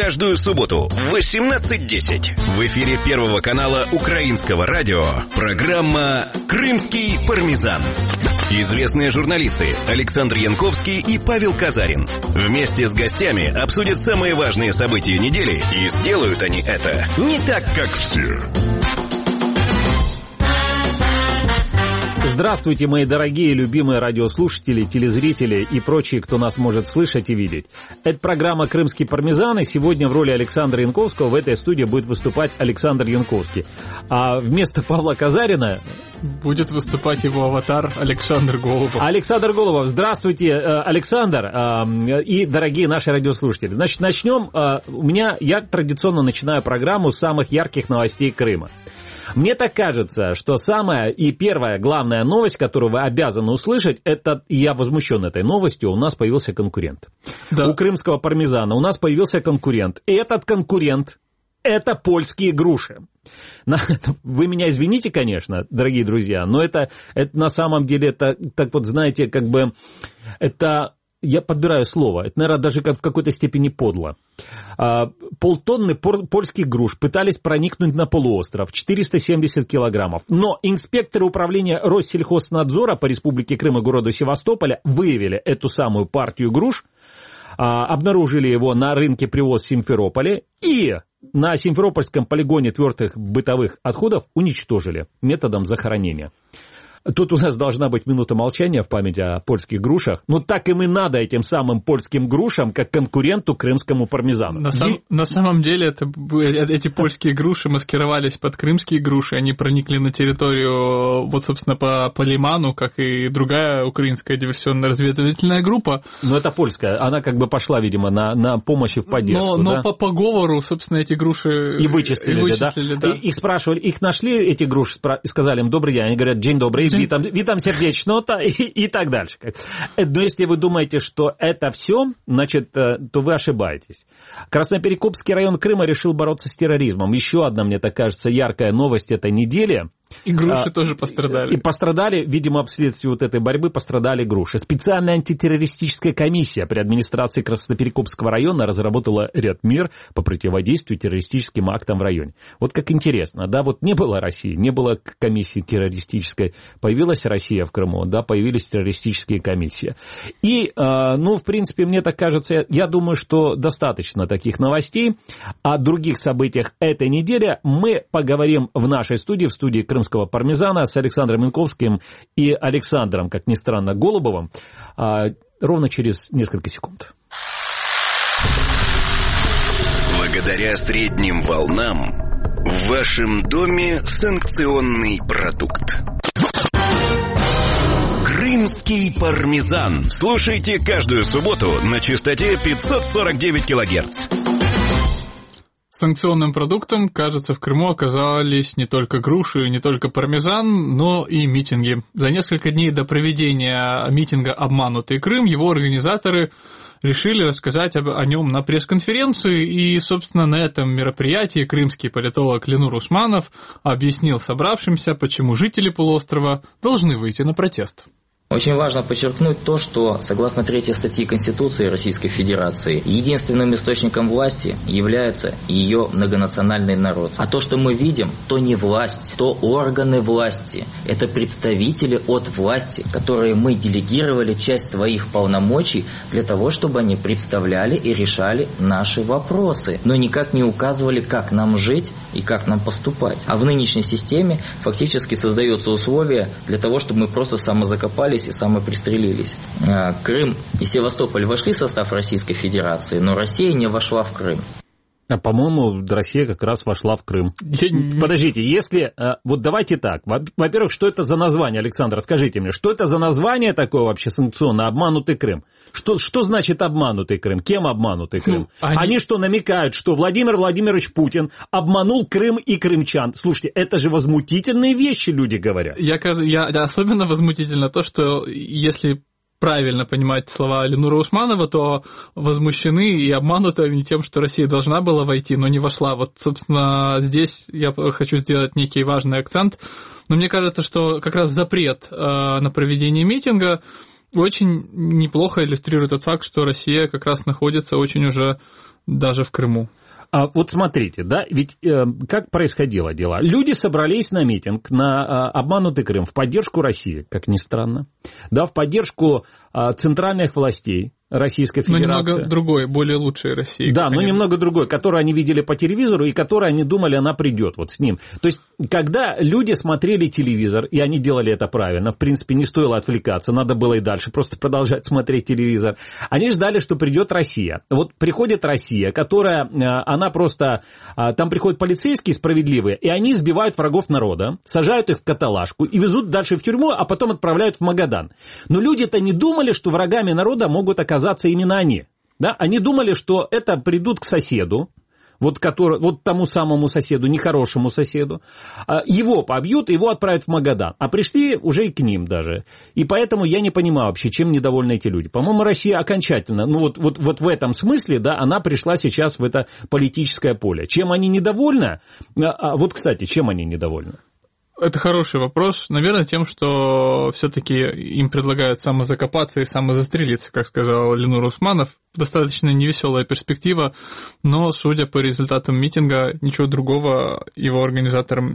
Каждую субботу в 18:10 в эфире Первого канала Украинского радио программа «Крымский пармезан». Известные журналисты Александр Янковский и Павел Казарин вместе с гостями обсудят самые важные события недели, и сделают они это не так, как все. Здравствуйте, мои дорогие, любимые радиослушатели, телезрители и прочие, кто нас может слышать и видеть. Это программа «Крымский пармезан», и сегодня в роли Александра Янковского в этой студии будет выступать Александр Янковский. А вместо Павла Казарина будет выступать его аватар Александр Голубов. Александр Голубов, здравствуйте, Александр и дорогие наши радиослушатели. Значит, начнем. Я традиционно начинаю программу с самых ярких новостей Крыма. Мне так кажется, что самая и первая главная новость, которую вы обязаны услышать, это, и я возмущен этой новостью, у нас появился конкурент. Да. У крымского пармезана у нас появился конкурент. И этот конкурент – это польские груши. Вы меня извините, конечно, дорогие друзья, но это на самом деле, это, так вот, знаете, как бы, это... Я подбираю слово. Это, наверное, даже в какой-то степени подло. Полтонны польских груш пытались проникнуть на полуостров. 470 килограммов. Но инспекторы управления Россельхознадзора по Республике Крым и городу Севастополя выявили эту самую партию груш, обнаружили его на рынке привоз в Симферополе и на Симферопольском полигоне твердых бытовых отходов уничтожили методом захоронения. Тут у нас должна быть минута молчания в память о польских грушах. Ну, так им и надо этим самым польским грушам, как конкуренту крымскому пармезану. На самом деле, эти польские груши маскировались под крымские груши. Они проникли на территорию, вот, собственно, по Лиману, как и другая украинская диверсионно-разведывательная группа. Но это польская. Она как бы пошла, видимо, на помощь и в поддержку. Но да? по говору, собственно, эти груши... И вычислили, да? Их спрашивали, их нашли, эти груши, сказали им «добрый день». Они говорят «день добрый». Витам сердечно-то и так дальше. Но если вы думаете, что это все, значит, то вы ошибаетесь. Красноперекопский район Крыма решил бороться с терроризмом. Еще одна, мне так кажется, яркая новость этой недели. И груши тоже пострадали. И пострадали, видимо, вследствие вот этой борьбы пострадали груши. Специальная антитеррористическая комиссия при администрации Красноперекопского района разработала ряд мер по противодействию террористическим актам в районе. Вот как интересно, да, вот не было России, не было комиссии террористической, появилась Россия в Крыму, да, появились террористические комиссии. И, в принципе, мне так кажется, я думаю, что достаточно таких новостей. О других событиях этой недели мы поговорим в нашей студии, в студии Крымского пармезана с Александром Янковским и Александром, как ни странно, Голубовым, ровно через несколько секунд. Благодаря средним волнам в вашем доме санкционный продукт. Крымский пармезан. Слушайте каждую субботу на частоте 549 килогерц. Санкционным продуктом, кажется, в Крыму оказались не только груши, не только пармезан, но и митинги. За несколько дней до проведения митинга «Обманутый Крым» его организаторы решили рассказать о нем на пресс-конференции, и, собственно, на этом мероприятии крымский политолог Ленур Усманов объяснил собравшимся, почему жители полуострова должны выйти на протест. Очень важно подчеркнуть то, что, согласно 3 статьи Конституции Российской Федерации, единственным источником власти является ее многонациональный народ. А то, что мы видим, то не власть, то органы власти. Это представители от власти, которые мы делегировали часть своих полномочий для того, чтобы они представляли и решали наши вопросы, но никак не указывали, как нам жить и как нам поступать. А в нынешней системе фактически создаются условия для того, чтобы мы просто самозакопались и самопристрелились. Крым и Севастополь вошли в состав Российской Федерации, но Россия не вошла в Крым. А, по-моему, Россия как раз вошла в Крым. Подождите, если... Вот давайте так. Во-первых, что это за название, Александр, скажите мне, что это за название такое вообще санкционное, «Обманутый Крым»? Что значит «обманутый Крым»? Кем обманутый Крым? Они что, намекают, что Владимир Владимирович Путин обманул Крым и крымчан? Слушайте, это же возмутительные вещи люди говорят. Особенно возмутительно то, что если правильно понимать слова Ленура Усманова, то возмущены и обмануты они тем, что Россия должна была войти, но не вошла. Вот, собственно, здесь я хочу сделать некий важный акцент. Но мне кажется, что как раз запрет на проведение митинга очень неплохо иллюстрирует тот факт, что Россия как раз находится очень уже даже в Крыму. Вот смотрите, да, ведь как происходило дело? Люди собрались на митинг на обманутый Крым в поддержку России, как ни странно, да, в поддержку центральных властей Российской Федерации. Но немного другой, более лучшей России. Да, но немного другой, которую они видели по телевизору и которой они думали, она придет вот с ним. То есть, когда люди смотрели телевизор, и они делали это правильно, в принципе, не стоило отвлекаться, надо было и дальше просто продолжать смотреть телевизор, они ждали, что придет Россия. Вот приходит Россия, которая, она просто, там приходят полицейские справедливые, и они избивают врагов народа, сажают их в каталажку и везут дальше в тюрьму, а потом отправляют в Магадан. Но люди-то не думали, что врагами народа могут оказаться именно они. Да? Они думали, что это придут к соседу, вот тому самому соседу, нехорошему соседу, его побьют, его отправят в Магадан. А пришли уже и к ним даже. И поэтому я не понимаю вообще, чем недовольны эти люди. По-моему, Россия окончательно, вот в этом смысле, да, она пришла сейчас в это политическое поле. Чем они недовольны? Вот, кстати, чем они недовольны? Это хороший вопрос. Наверное, тем, что все-таки им предлагают самозакопаться и самозастрелиться, как сказал Ленур Усманов. Достаточно невеселая перспектива, но, судя по результатам митинга, ничего другого его организаторам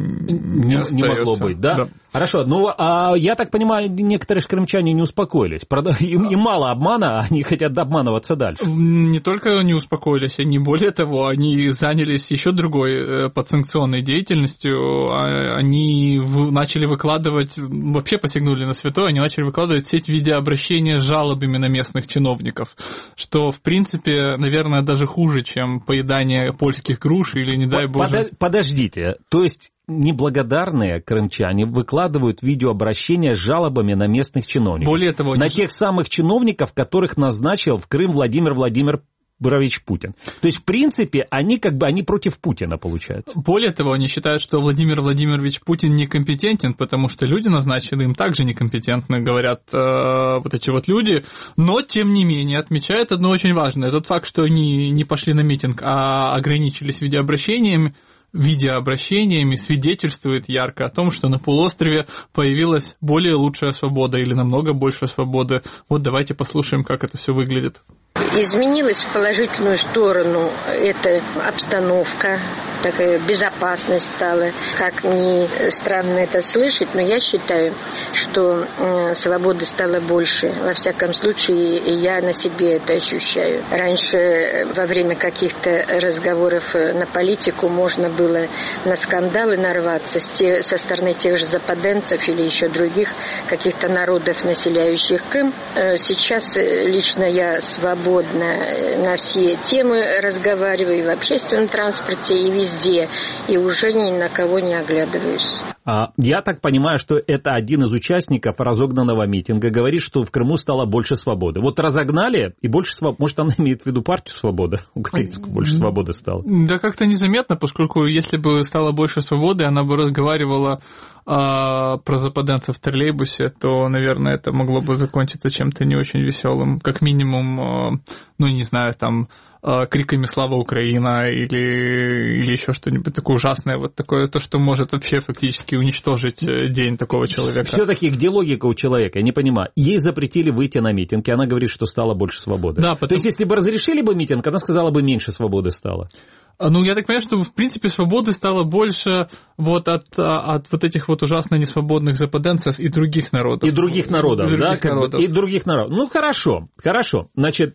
не остается. Не могло быть, да? Хорошо, я так понимаю, некоторые крымчане не успокоились. Им мало обмана, они хотят обманываться дальше. Не только не успокоились, они, более того, они занялись еще другой подсанкционной деятельностью. Они начали выкладывать, вообще посягнули на святое, они начали выкладывать сеть видеообращения с жалобами на местных чиновников, что, в принципе, наверное, даже хуже, чем поедание польских груш или, не дай боже... Подождите, то есть неблагодарные крымчане выкладывают видеообращения с жалобами на местных чиновников? Более того... На тех самых чиновников, которых назначил в Крым Владимир Владимирович Путин. То есть, в принципе, они против Путина, получается. Более того, они считают, что Владимир Владимирович Путин некомпетентен, потому что люди, назначенные им, также некомпетентны, говорят вот эти вот люди, но, тем не менее, отмечают одно очень важное. Тот факт, что они не пошли на митинг, а ограничились видеообращениями, свидетельствует ярко о том, что на полуострове появилась более лучшая свобода или намного больше свободы. Вот давайте послушаем, как это все выглядит. Изменилась в положительную сторону эта обстановка, такая безопасность стала. Как ни странно это слышать, но я считаю, что свободы стало больше. Во всяком случае, я на себе это ощущаю. Раньше во время каких-то разговоров на политику можно было на скандалы нарваться со стороны тех же западенцев или еще других каких-то народов, населяющих Крым. Сейчас лично я свободна на все темы разговариваю и в общественном транспорте, и везде, и уже ни на кого не оглядываюсь. Я так понимаю, что это один из участников разогнанного митинга говорит, что в Крыму стало больше свободы. Вот разогнали, и больше свободы. Может, она имеет в виду партию «Свобода», украинскую, больше свободы стало? Да как-то незаметно, поскольку если бы стало больше свободы, она бы разговаривала про западенцев в троллейбусе, то, наверное, это могло бы закончиться чем-то не очень веселым. Как минимум, не знаю, там, криками «Слава Украина» или еще что-нибудь такое ужасное, вот такое, то, что может вообще фактически уничтожить день такого человека. Все-таки где логика у человека? Я не понимаю. Ей запретили выйти на митинг, и она говорит, что стало больше свободы. Да, То есть, если бы разрешили бы митинг, она сказала бы, меньше свободы стало. Я так понимаю, что, в принципе, свободы стало больше вот от вот этих вот ужасно несвободных западенцев и других народов. И других народов, да? И других народов. Хорошо. Значит,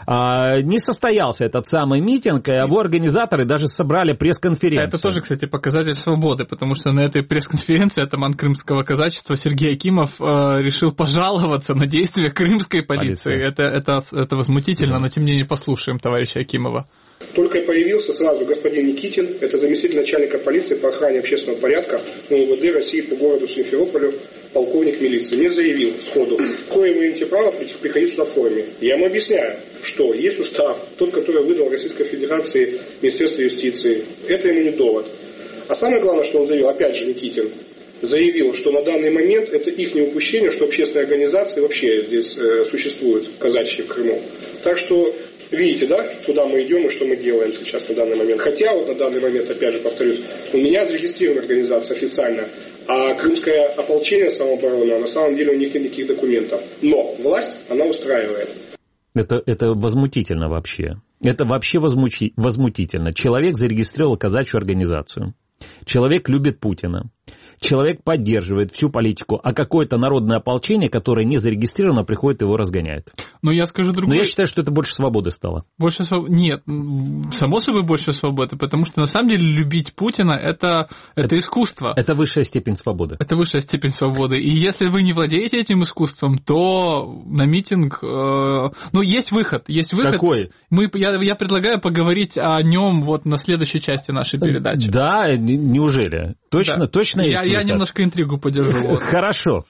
не состоялся этот самый митинг, и его организаторы даже собрали пресс-конференцию. Это тоже, кстати, показатель свободы, потому что на этой пресс-конференции атаман крымского казачества Сергей Акимов решил пожаловаться на действия крымской полиции. Это возмутительно, но тем не менее послушаем товарища Акимова. Только появился сразу господин Никитин, это заместитель начальника полиции по охране общественного порядка МВД России по городу Симферополю, полковник милиции, не заявил сходу, какое вы имеете право приходить сюда в форме. Я ему объясняю, что есть устав, тот, который выдал Российской Федерации Министерство юстиции. Это ему не довод. А самое главное, что он заявил, опять же Никитин, заявил, что на данный момент это их неупущение, что общественные организации вообще здесь существуют, казачьи в Крыму. Так что видите, да, куда мы идем и что мы делаем сейчас на данный момент. Хотя вот на данный момент, опять же повторюсь, у меня зарегистрирована организация официально А крымское ополчение самообороны, на самом деле у них нет никаких документов. Но власть, она устраивает. Это возмутительно вообще. Это вообще возмутительно. Человек зарегистрировал казачью организацию. Человек любит Путина. Человек поддерживает всю политику, а какое-то народное ополчение, которое не зарегистрировано, приходит и его разгоняет. Но я скажу другое. Но я считаю, что это больше свободы стало. Больше свободы? Нет, само собой больше свободы, потому что на самом деле любить Путина это искусство. Это высшая степень свободы. Это высшая степень свободы. И если вы не владеете этим искусством, то на митинг... есть выход. Какой? Я предлагаю поговорить о нем вот на следующей части нашей передачи. Да, неужели? Точно есть? Я немножко интригу подержу. Хорошо.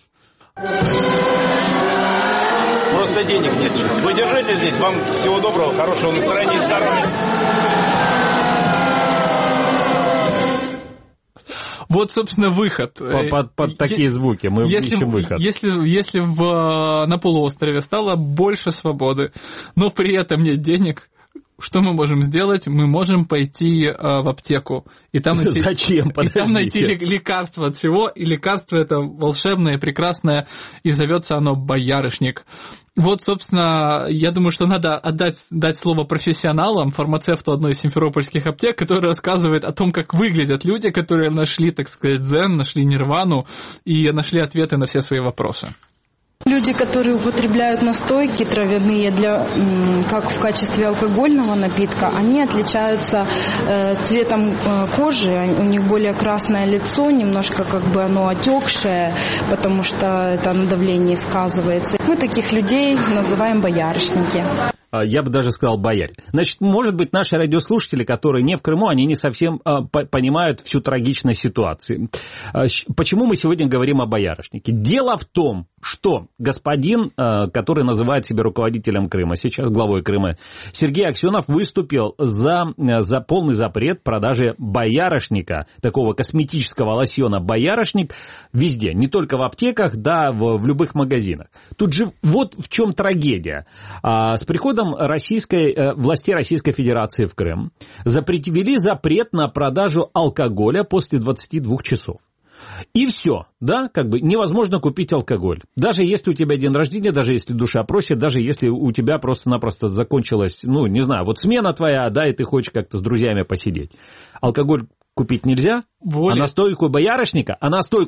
Просто денег нет. Вы держите здесь. Вам всего доброго, хорошего настроения и здоровья. Вот, собственно, выход. Под такие звуки мы ищем выход. Если на полуострове стало больше свободы, но при этом нет денег, что мы можем сделать? Мы можем пойти в аптеку. И там найти, Зачем? И там найти лекарство от всего. И лекарство это волшебное, прекрасное, и зовется оно боярышник. Вот, собственно, я думаю, что надо дать слово профессионалам, фармацевту одной из симферопольских аптек, который рассказывает о том, как выглядят люди, которые нашли, так сказать, дзен, нашли нирвану и нашли ответы на все свои вопросы. Люди, которые употребляют настойки травяные как в качестве алкогольного напитка, они отличаются цветом кожи, у них более красное лицо, немножко оно отекшее, потому что это на давлении сказывается. Мы таких людей называем боярышники. Я бы даже сказал бояре. Значит, может быть, наши радиослушатели, которые не в Крыму, они не совсем понимают всю трагичность ситуации. Почему мы сегодня говорим о боярышнике? Дело в том, что господин, который называет себя руководителем Крыма, сейчас главой Крыма, Сергей Аксенов выступил за полный запрет продажи боярышника, такого косметического лосьона боярышник, везде, не только в аптеках, да, в любых магазинах. Тут же вот в чем трагедия. С приходом властей Российской Федерации в Крым ввели запрет на продажу алкоголя после 22 часов. И все, да, невозможно купить алкоголь. Даже если у тебя день рождения, даже если душа просит, даже если у тебя просто-напросто закончилась, смена твоя, да, и ты хочешь как-то с друзьями посидеть. Алкоголь купить нельзя, а настойку боярышника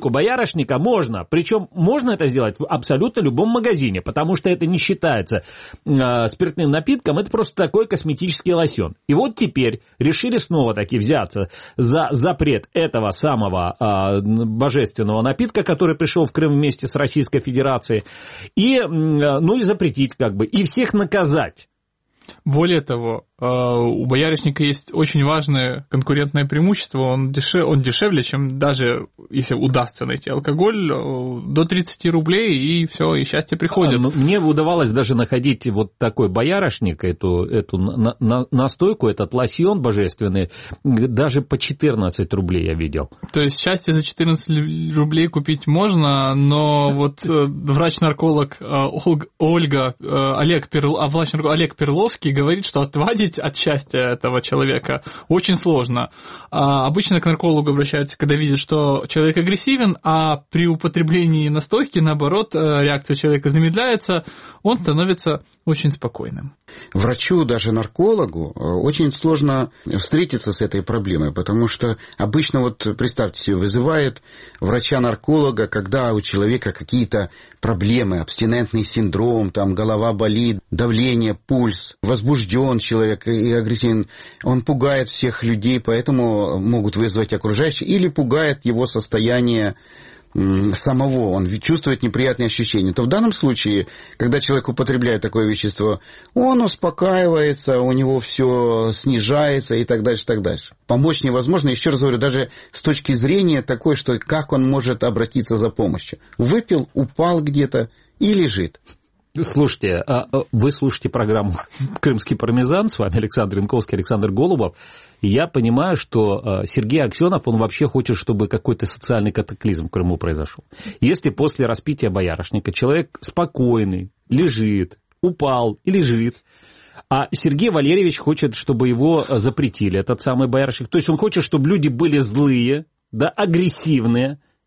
можно. Причем можно это сделать в абсолютно любом магазине, потому что это не считается спиртным напитком, это просто такой косметический лосьон. И вот теперь решили снова-таки взяться за запрет этого самого божественного напитка, который пришел в Крым вместе с Российской Федерацией, и запретить и всех наказать. Более того, у боярышника есть очень важное конкурентное преимущество. Он дешевле, чем даже если удастся найти алкоголь, до 30 рублей, и все, и счастье приходит. Мне удавалось даже находить вот такой боярышник, эту настойку, этот лосьон божественный, даже по 14 рублей я видел. То есть счастье за 14 рублей купить можно, но вот врач-нарколог Олег Перловский говорит, что отвадить от счастья этого человека очень сложно. Обычно к наркологу обращаются, когда видят, что человек агрессивен, а при употреблении настойки, наоборот, реакция человека замедляется, он становится очень спокойным. Врачу, даже наркологу, очень сложно встретиться с этой проблемой, потому что обычно, представьте себе, вызывают врача-нарколога, когда у человека какие-то проблемы, абстинентный синдром, голова болит, давление, пульс, возбужден человек и агрессивен, он пугает всех людей, поэтому могут вызвать окружающие, или пугает его состояние самого, он чувствует неприятные ощущения, то в данном случае, когда человек употребляет такое вещество, он успокаивается, у него все снижается и так дальше, так дальше. Помочь невозможно, еще раз говорю, даже с точки зрения такой, что как он может обратиться за помощью. Выпил, упал где-то и лежит. Слушайте, вы слушаете программу «Крымский пармезан», с вами Александр Янковский, Александр Голубов, и я понимаю, что Сергей Аксенов, он вообще хочет, чтобы какой-то социальный катаклизм в Крыму произошел. Если после распития боярышника человек спокойный, лежит, упал и лежит, а Сергей Валерьевич хочет, чтобы его запретили, этот самый боярышник, то есть он хочет, чтобы люди были злые, да, агрессивные,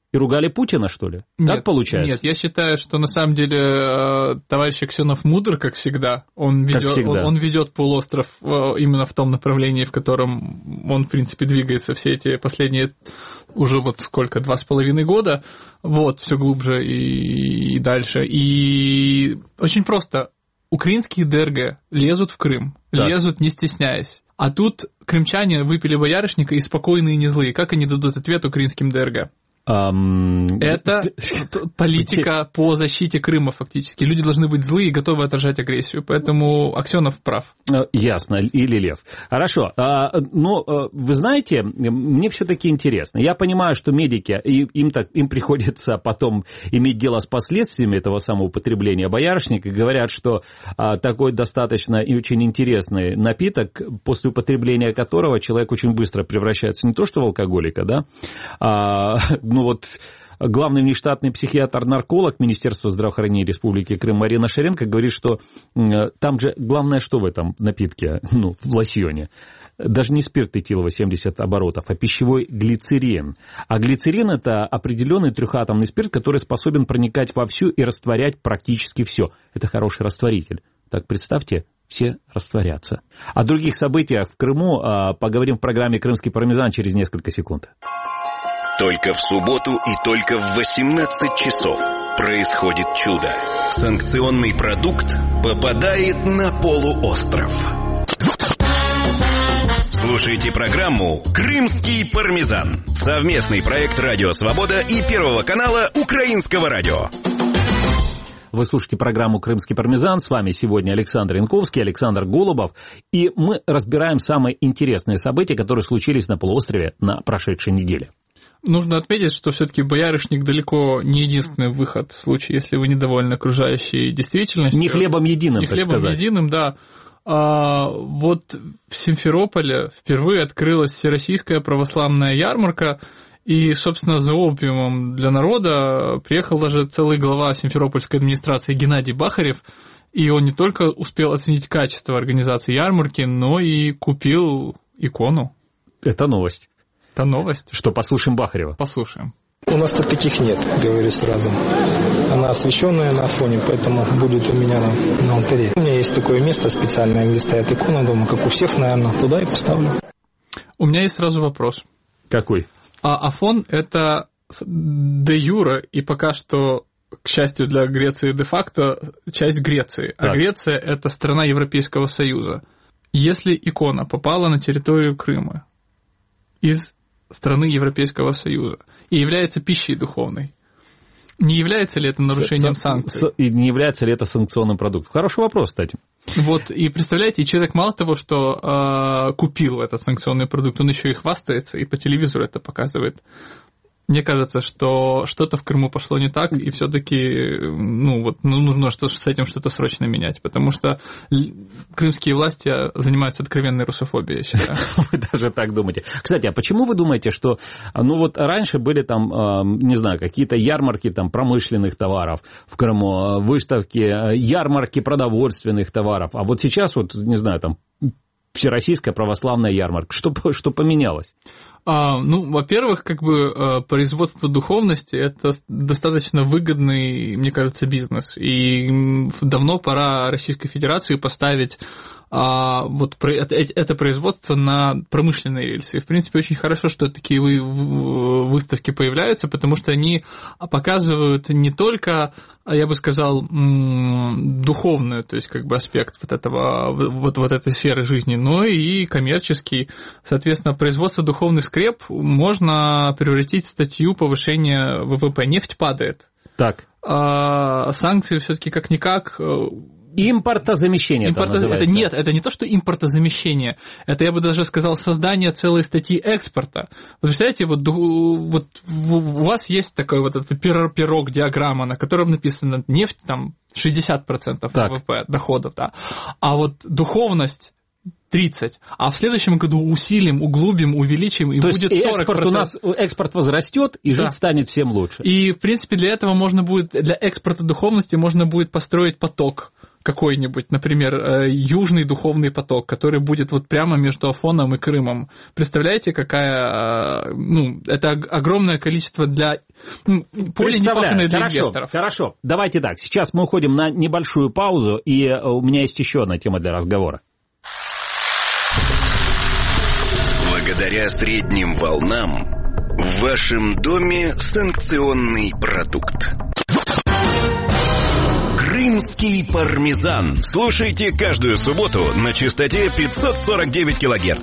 и ругали Путина, что ли? Так получается? Нет, я считаю, что на самом деле товарищ Аксенов мудр, как всегда. Он ведет полуостров именно в том направлении, в котором он, в принципе, двигается все эти последние уже вот сколько, 2,5 года, вот, все глубже и дальше. И очень просто. Украинские ДРГ лезут в Крым, лезут не стесняясь. А тут крымчане выпили боярышника и спокойные, и не злые. Как они дадут ответ украинским ДРГ? Это политика по защите Крыма фактически. Люди должны быть злые и готовы отражать агрессию. Поэтому Аксенов прав. Ясно. Или Лев. Хорошо. Но вы знаете, мне все-таки интересно. Я понимаю, что медики, им приходится потом иметь дело с последствиями этого самого употребления боярышника. И говорят, что такой достаточно и очень интересный напиток, после употребления которого человек очень быстро превращается не то что в алкоголика, да, ну вот главный внештатный психиатр-нарколог Министерства здравоохранения Республики Крым Марина Шаренко говорит, что там же главное, что в этом напитке, ну, в лосьоне, даже не спирт этиловый 70 оборотов, а пищевой глицерин. А глицерин – это определенный трехатомный спирт, который способен проникать вовсю и растворять практически все. Это хороший растворитель. Так представьте, все растворятся. О других событиях в Крыму поговорим в программе «Крымский пармезан» через несколько секунд. Только в субботу и только в 18 часов происходит чудо. Санкционный продукт попадает на полуостров. Слушайте программу «Крымский пармезан». Совместный проект «Радио Свобода» и Первого канала Украинского радио. Вы слушаете программу «Крымский пармезан». С вами сегодня Александр Янковский, Александр Голубов. И мы разбираем самые интересные события, которые случились на полуострове на прошедшей неделе. Нужно отметить, что все-таки боярышник далеко не единственный выход в случае, если вы недовольны окружающей действительностью. Не хлебом единым, так сказать. Не хлебом единым, да. Вот в Симферополе впервые открылась всероссийская православная ярмарка, и, собственно, за опиумом для народа приехал даже целый глава Симферопольской администрации Геннадий Бахарев, и он не только успел оценить качество организации ярмарки, но и купил икону. Это новость. Это новость. Что, послушаем Бахарева? Послушаем. У нас тут таких нет, говорю сразу. Она освещенная на фоне, поэтому будет у меня на алтаре. У меня есть такое место специальное, где стоят иконы дома, как у всех, наверное, туда и поставлю. У меня есть сразу вопрос. Какой? Афон – это де юре, и пока что, к счастью для Греции, де-факто часть Греции. Так. А Греция – это страна Европейского Союза. Если икона попала на территорию Крыма из страны Европейского Союза и является пищей духовной, не является ли это нарушением санкций? И не является ли это санкционным продуктом? Хороший вопрос, кстати. Вот, и представляете, человек мало того, что купил этот санкционный продукт, он еще и хвастается, и по телевизору это показывает. Мне кажется, что что-то в Крыму пошло не так, и все-таки нужно с этим что-то срочно менять, потому что крымские власти занимаются откровенной русофобией, я считаю. Вы даже так думаете. Кстати, а почему вы думаете, что раньше были там, не знаю, какие-то ярмарки там промышленных товаров в Крыму, выставки, ярмарки продовольственных товаров, а вот сейчас не знаю, там всероссийская православная ярмарка. Что поменялось? Во-первых, производство духовности – это достаточно выгодный, мне кажется, бизнес. И давно пора Российской Федерации поставить это производство на промышленные рельсы. И, в принципе, очень хорошо, что такие выставки появляются, потому что они показывают не только, я бы сказал, духовный, то есть аспект этой сферы жизни, но и коммерческий. Соответственно, производство духовных скреп можно превратить в статью повышения ВВП. Нефть падает. Так. Санкции все-таки как-никак. Импортозамещение это называется. Нет, это не то, что импортозамещение. Это, я бы даже сказал, создание целой статьи экспорта. Вы представляете, у вас есть такой этот пирог, диаграмма, на котором написано нефть там 60% ВВП доходов, да. А вот духовность 30%, а в следующем году усилим, углубим, увеличим, и то будет 40%. Экспорт возрастет, и жить станет всем лучше. И, в принципе, для этого для экспорта духовности можно будет построить поток какой-нибудь, например, Южный духовный поток, который будет вот прямо между Афоном и Крымом. Представляете, какая, это огромное количество для поля непаханное для инвесторов. Хорошо, давайте так, сейчас мы уходим на небольшую паузу, и у меня есть еще одна тема для разговора. Благодаря средним волнам в вашем доме санкционный продукт. Крымский пармезан. Слушайте каждую субботу на частоте 549 килогерц.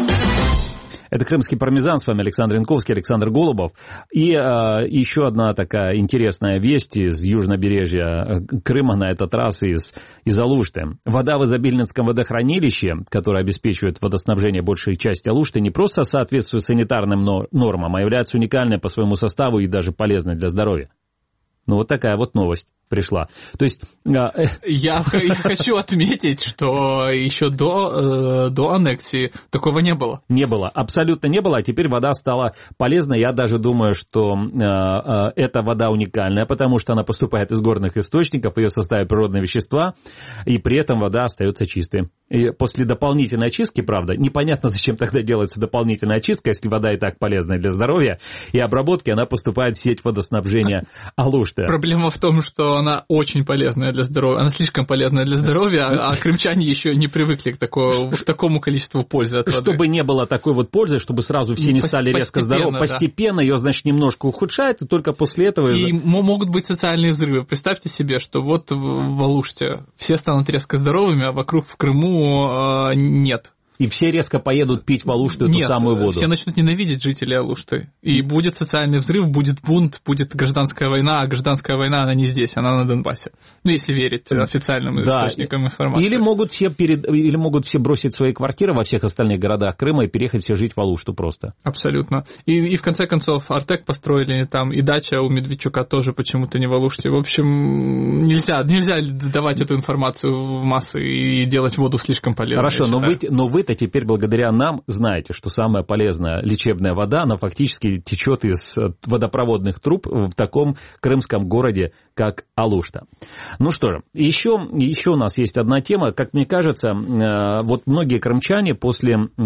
Это «Крымский пармезан», с вами Александр Янковский, Александр Голубов. И еще одна такая интересная весть из южнобережья Крыма, на этот раз из Алушты. Вода в Изобильнинском водохранилище, которая обеспечивает водоснабжение большей части Алушты, не просто соответствует санитарным нормам, а является уникальной по своему составу и даже полезной для здоровья. Ну, вот такая вот новость пришла. То есть... Я хочу отметить, что еще до аннексии такого не было. Не было, абсолютно не было, а теперь вода стала полезной. Я даже думаю, что эта вода уникальная, потому что она поступает из горных источников, ее составят природные вещества, и при этом вода остается чистой. И после дополнительной очистки, правда, непонятно, зачем тогда делается дополнительная очистка, если вода и так полезная для здоровья, и обработки, она поступает в сеть водоснабжения Алушты. Проблема в том, что она очень полезная для здоровья, она слишком полезная для здоровья, а крымчане еще не привыкли к такому количеству пользы от воды. Чтобы не было такой вот пользы, чтобы сразу все не стали резко здоровы, постепенно ее, значит, немножко ухудшает, и только после этого... И могут быть социальные взрывы. Представьте себе, что вот в Алуште все станут резко здоровыми, а вокруг в Крыму нет. И все резко поедут пить в Алушту эту самую воду. Все начнут ненавидеть жителей Алушты. И будет социальный взрыв, будет бунт, будет гражданская война, а гражданская война, она не здесь, она на Донбассе. Ну, если верить официальным источникам информации. Или могут все бросить свои квартиры во всех остальных городах Крыма и переехать все жить в Алушту просто. Абсолютно. И в конце концов, Артек построили там, и дача у Медведчука тоже почему-то не в Алуште. В общем, нельзя давать эту информацию в массы и делать воду слишком полезной. Хорошо, но вы теперь благодаря нам знаете, что самая полезная лечебная вода, она фактически течет из водопроводных труб в таком крымском городе, как Алушта. Ну что же, еще у нас есть одна тема. Как мне кажется, вот многие крымчане в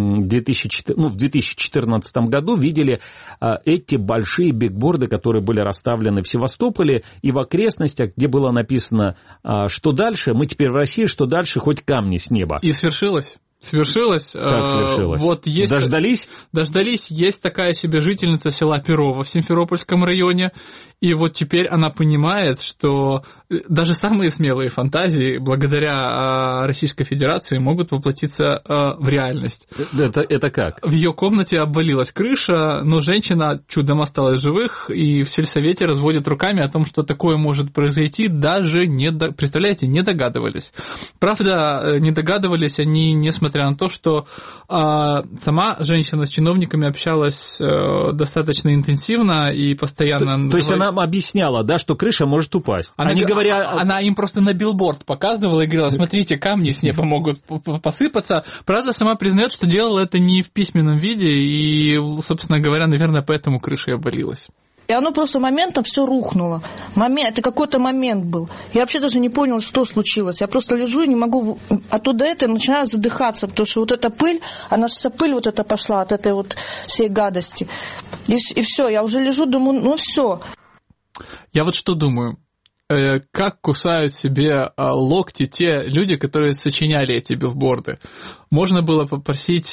2014 году видели эти большие бигборды, которые были расставлены в Севастополе и в окрестностях, где было написано, что дальше, мы теперь в России, что дальше, хоть камни с неба. И свершилось. Свершилось. Как свершилось? Вот есть, Дождались? Дождались. Есть такая себе жительница села Перово в Симферопольском районе, и вот теперь она понимает, что даже самые смелые фантазии благодаря Российской Федерации могут воплотиться в реальность. Это как? В ее комнате обвалилась крыша, но женщина чудом осталась живых, и в сельсовете разводят руками о том, что такое может произойти, даже представляете, не догадывались. Правда, не догадывались они, несмотря на то, что сама женщина с чиновниками общалась достаточно интенсивно и постоянно... То есть она объясняла, да, что крыша может упасть. Она им просто на билборд показывала и говорила, смотрите, камни с неба могут посыпаться. Правда, сама признает, что делала это не в письменном виде, и, собственно говоря, наверное, поэтому крыша и обвалилась. И оно просто моментом все рухнуло. Это какой-то момент был. Я вообще даже не поняла, что случилось. Я просто лежу и не могу... Оттуда начинаю задыхаться, потому что вот эта пыль, она вся пыль вот эта пошла от этой вот всей гадости. И все, я уже лежу, думаю, ну все. Я вот что думаю. Как кусают себе локти те люди, которые сочиняли эти билборды. Можно было попросить...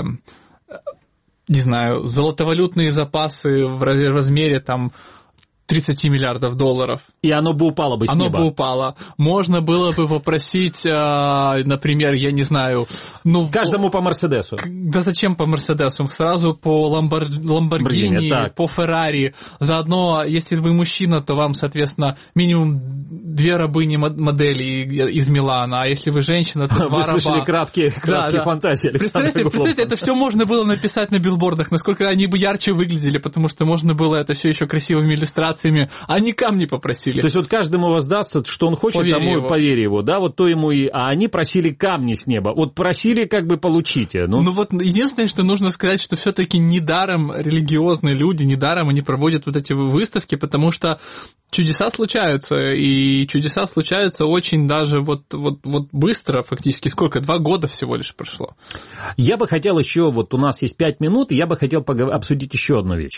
не знаю, золотовалютные запасы в размере там 30 миллиардов долларов. И оно бы упало бы с неба. Оно бы упало. Можно было бы попросить, например, я не знаю... Каждому по Мерседесу. Да зачем по Мерседесу? Сразу по Ламборгини, по Феррари. Заодно, если вы мужчина, то вам, соответственно, минимум 2 рабыни модели из Милана. А если вы женщина, то 2 раба. Вы слышали краткие фантазии, Александр Голубов. Представляете, это все можно было написать на билбордах, насколько они бы ярче выглядели, потому что можно было это все еще красивыми иллюстрациями провокациями, они камни попросили. То есть вот каждому воздастся, что он хочет, тому поверь его, да, вот то ему и... А они просили камни с неба. Вот просили, как бы получите. Ну вот единственное, что нужно сказать, что все-таки недаром религиозные люди, недаром они проводят вот эти выставки, потому что чудеса случаются, и чудеса случаются очень даже вот быстро, фактически. Сколько? 2 года всего лишь прошло. Я бы хотел еще, вот у нас есть 5 минут, и я бы хотел обсудить еще одну вещь.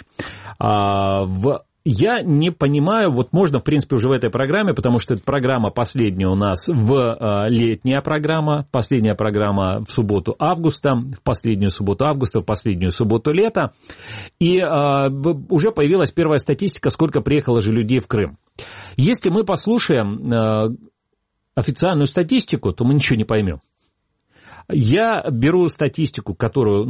Я не понимаю, вот можно, в принципе, уже в этой программе, потому что эта программа последняя у нас летняя программа, последняя программа в субботу августа, в последнюю субботу августа, в последнюю субботу лета, и уже появилась первая статистика, сколько приехало же людей в Крым. Если мы послушаем официальную статистику, то мы ничего не поймем. Я беру статистику, которую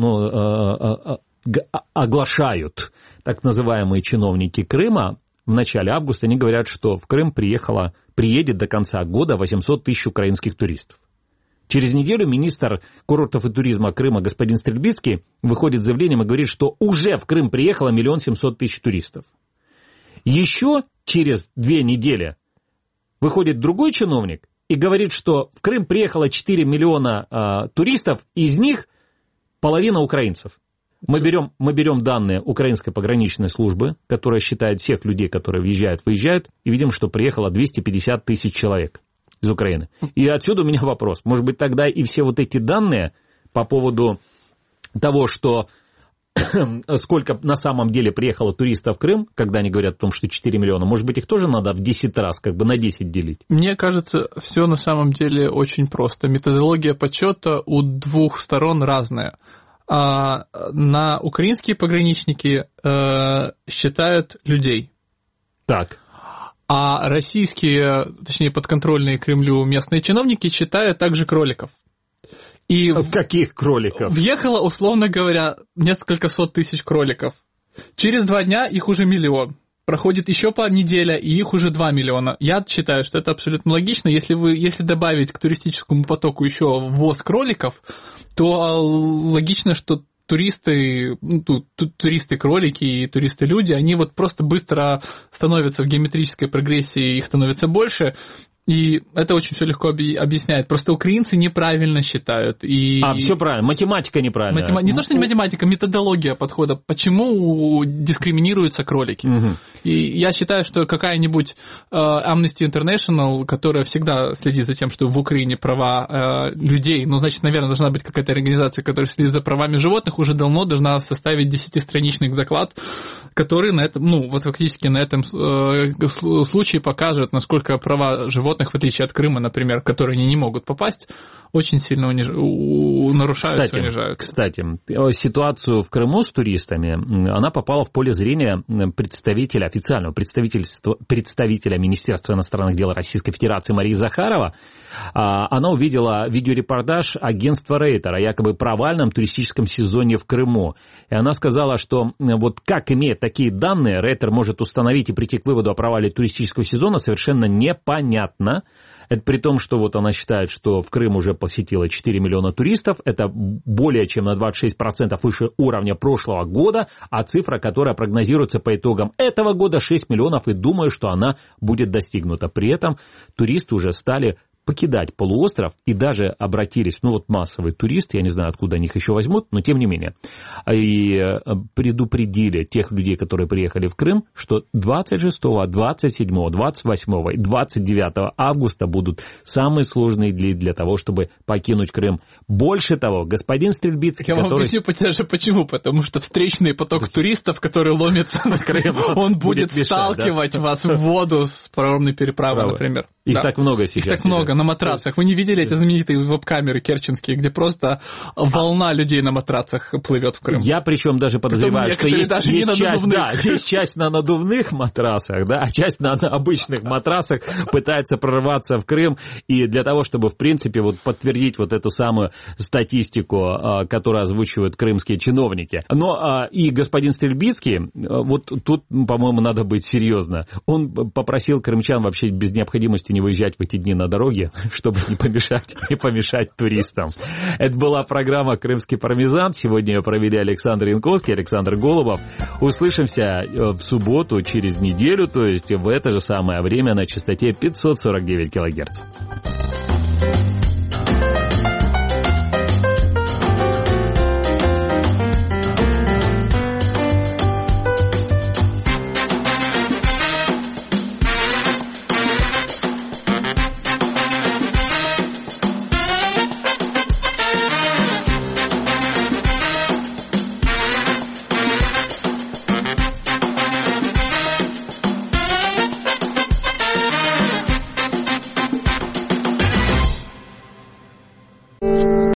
оглашают так называемые чиновники Крыма. В начале августа они говорят, что в Крым приедет до конца года 800 тысяч украинских туристов. Через неделю министр курортов и туризма Крыма господин Стрельбицкий выходит с заявлением и говорит, что уже в Крым приехало 1 700 000 туристов. Еще через 2 недели выходит другой чиновник и говорит, что в Крым приехало 4 миллиона туристов, из них половина украинцев. Мы берем данные украинской пограничной службы, которая считает всех людей, которые въезжают, выезжают, и видим, что приехало 250 000 человек из Украины. И отсюда у меня вопрос. Может быть, тогда и все вот эти данные по поводу того, что сколько на самом деле приехало туристов в Крым, когда они говорят о том, что 4 миллиона, может быть, их тоже надо в 10 раз, как бы на 10 делить? Мне кажется, все на самом деле очень просто. Методология подсчета у 2 сторон разная. На украинские пограничники считают людей. Так. А российские, точнее подконтрольные Кремлю местные чиновники считают также кроликов. И каких кроликов? Въехало, условно говоря, несколько сот тысяч кроликов. Через 2 дня их уже 1 миллион. Проходит еще по неделе, и их уже 2 миллиона. Я считаю, что это абсолютно логично. Если добавить к туристическому потоку еще ввоз кроликов, то логично, что туристы-кролики и туристы-люди, они вот просто быстро становятся в геометрической прогрессии, их становится больше. И это очень все легко объясняет. Просто украинцы неправильно считают. Все правильно. Математика неправильная. Не то, что не математика, методология подхода. Почему дискриминируются кролики? Угу. И я считаю, что какая-нибудь Amnesty International, которая всегда следит за тем, что в Украине права людей, значит, наверное, должна быть какая-то организация, которая следит за правами животных, уже давно должна составить 10-страничный доклад, который на этом, фактически на этом случае покажет, насколько права животных, в отличие от Крыма, например, в которые они не могут попасть, очень сильно нарушаются и унижают. Кстати, ситуацию в Крыму с туристами, она попала в поле зрения официального представителя Министерства иностранных дел Российской Федерации Марии Захарова. Она увидела видеорепортаж агентства Рейтер о якобы провальном туристическом сезоне в Крыму. И она сказала, что вот как имея такие данные, Рейтер может установить и прийти к выводу о провале туристического сезона, совершенно непонятно. Это при том, что вот она считает, что в Крым уже посетило 4 миллиона туристов. Это более чем на 26% выше уровня прошлого года, а цифра, которая прогнозируется по итогам этого года, 6 миллионов, и думаю, что она будет достигнута. При этом туристы уже стали покидать полуостров и даже обратились, массовые туристы, я не знаю, откуда они их еще возьмут, но тем не менее, и предупредили тех людей, которые приехали в Крым, что 26, 27, 28 и 29 августа будут самые сложные дни для того, чтобы покинуть Крым. Больше того, господин Стрельбицкий, Я вам объясню даже почему, потому что встречный поток туристов, который ломится на Крым, он будет сталкивать вас в воду с паромной переправы, например. Их так много сейчас. Их так много на матрацах. Вы не видели эти знаменитые веб-камеры керченские, где просто волна людей на матрацах плывет в Крым? Я причем даже подозреваю, что есть часть на надувных матрасах, а часть на обычных матрасах пытается прорваться в Крым. И для того, чтобы, в принципе, подтвердить эту самую статистику, которую озвучивают крымские чиновники. Но и господин Стрельбицкий, тут, по-моему, надо быть серьезно. Он попросил крымчан вообще без необходимости не выезжать в эти дни на дороге, дороги, чтобы не помешать туристам. Это была программа «Крымский пармезан». Сегодня ее провели Александр Янковский, Александр Голубов. Услышимся в субботу через неделю, то есть в это же самое время на частоте 549 килогерц.